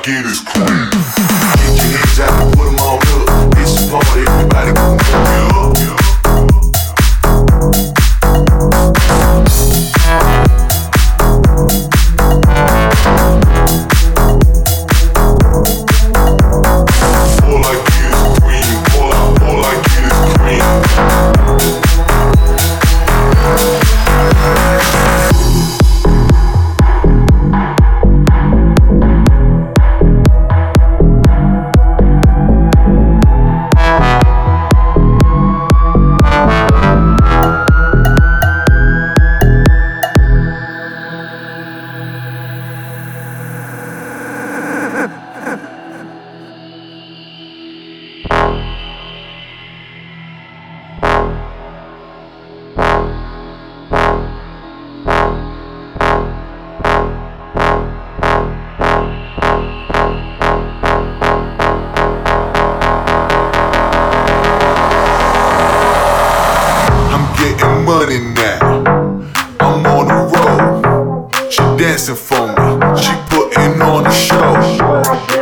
it is cream. Get your hands out and put them all up. It's a party, everybody gon' move it up. All I get is cream. All I get is cream. Money now, I'm on the road. She dancing for me, she putting on a show.